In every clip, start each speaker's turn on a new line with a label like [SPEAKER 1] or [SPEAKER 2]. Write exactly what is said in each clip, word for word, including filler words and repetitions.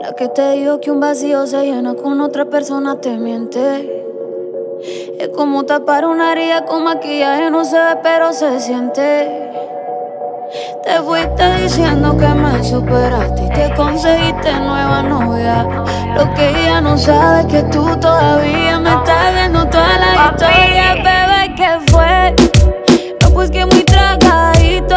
[SPEAKER 1] Que te digo que un vacío se llena con otra persona te miente. Es como tapar una herida con maquillaje, no se ve pero se siente. Te fuiste diciendo que me superaste y te conseguiste nueva novia. Lo que ella no sabe es que tú todavía me estás viendo toda la historia. Bebé, ¿qué fue? No, pues que muy tragadito.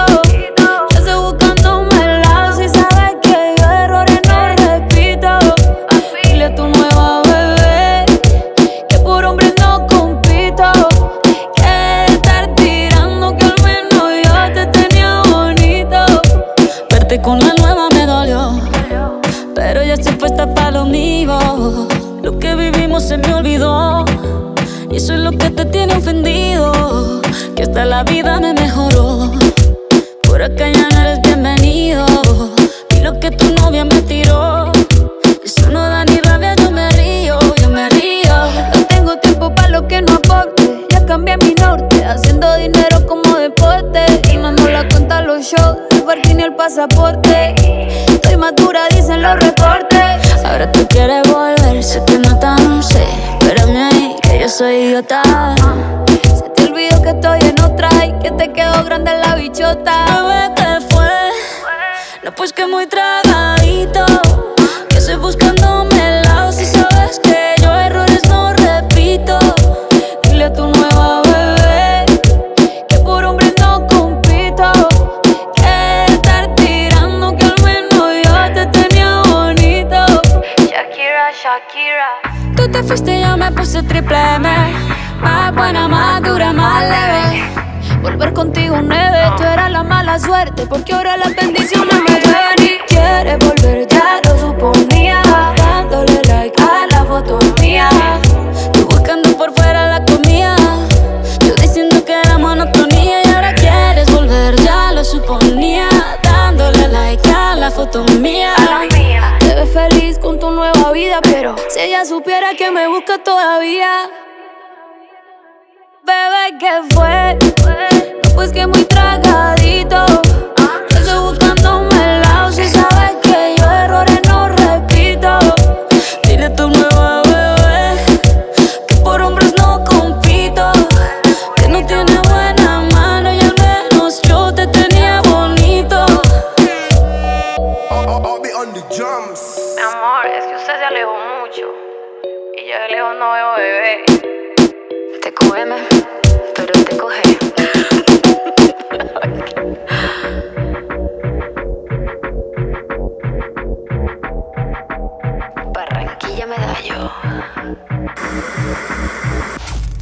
[SPEAKER 2] Con la nueva me dolió, pero ya estoy puesta para lo mío. Lo que vivimos se me olvidó, y eso es lo que te tiene ofendido. Que hasta la vida me mejoró. Por acá ya no eres bienvenido. Y lo que tu novia me tiró, eso no da ni rabia, yo me río, yo me río.
[SPEAKER 1] No tengo tiempo para lo que no aporte. Ya cambié mi norte, haciendo dinero como deporte. Y no nos la cuenta los shows, el parking y el pasaporte. Estoy madura, dicen los reportes.
[SPEAKER 2] Ahora tú quieres volver, se te nota, no sé. Espérame ahí, que yo soy idiota.
[SPEAKER 1] Se te olvidó que estoy en otra y que te quedó grande la bichota.
[SPEAKER 2] Bebé, ¿qué fue? No, pues que muy tragadito, que estoy buscándome el lado. Si sabes que yo errores no repito.
[SPEAKER 1] Dile a tu nueva bebé que por hombre no compito. Que estar tirando, que al menos yo te tenía bonito.
[SPEAKER 3] Shakira, Shakira.
[SPEAKER 2] Tú te fuiste y yo me puse triple M. Más buena, más dura, más leve.
[SPEAKER 1] Volver contigo nueve, tú eras la mala suerte, porque ahora las bendiciones me llueven. Y quieres volver, ya lo suponía, dándole like a la foto mía.
[SPEAKER 2] Tú buscando por fuera la comida, yo diciendo que era monotonía. Y ahora quieres volver, ya lo suponía, dándole like a la foto mía.
[SPEAKER 1] Te ves feliz con tu nueva vida, pero si ella supiera que me busca todavía. Bebé, ¿qué fue? No, pues que muy tragadito. Yo estoy buscándome el lado. Si sabes que yo errores no repito.
[SPEAKER 2] Dile a tu nueva bebé que por hombres no compito. Que no tiene buena mano y al menos yo te tenía bonito.
[SPEAKER 3] Mi amor, es que usted se alejó mucho y yo de lejos no veo bebé.
[SPEAKER 2] Te come, pero te coge. Barranquilla Medallo.